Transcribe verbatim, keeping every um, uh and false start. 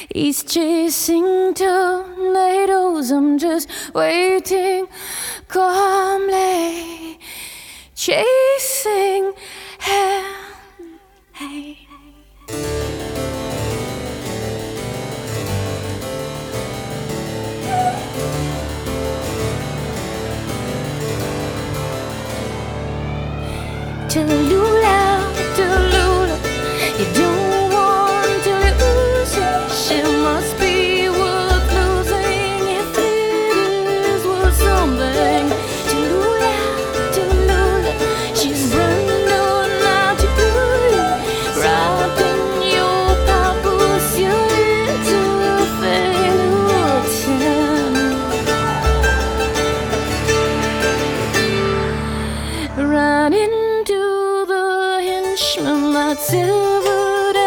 He's chasing tornadoes, I'm just waiting calmly, chasing hell. Hey. To